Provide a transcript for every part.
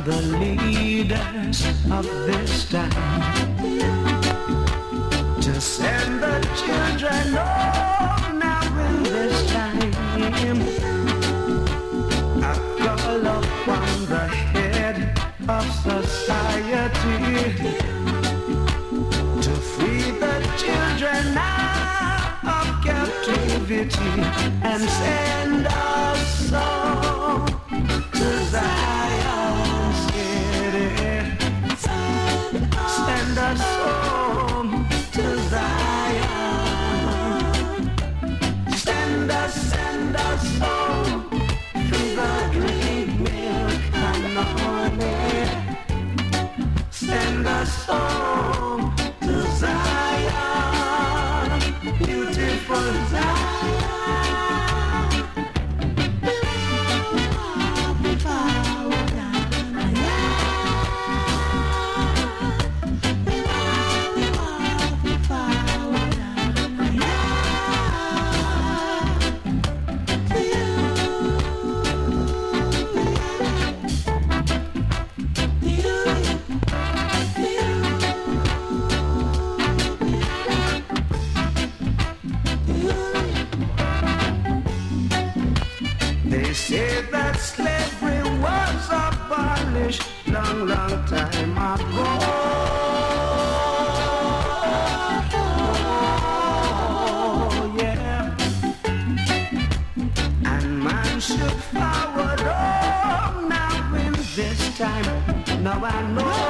the leaders of this time to send the children home now in this time. I call upon the head of society to free the children out of captivity and send us all to Zion City. Send us home to Zion. Send us home through the great milk and honey. Send us home to Zion, beautiful Zion. Say that slavery was abolished long, long time ago. Oh, yeah. And man should forward on now in this time. Now I know.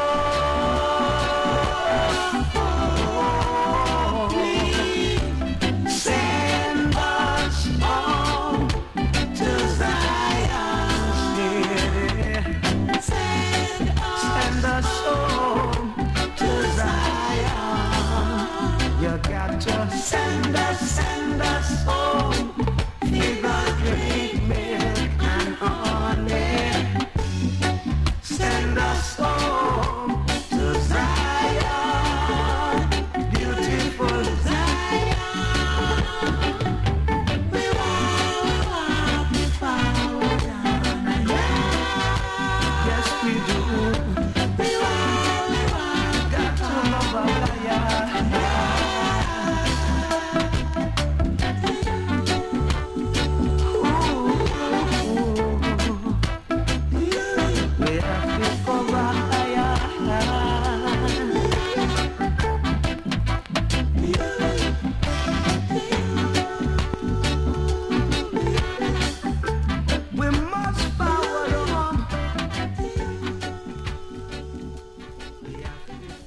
Send us home to Zion City. Send us home to Zion. You got to send us home. Be the great man.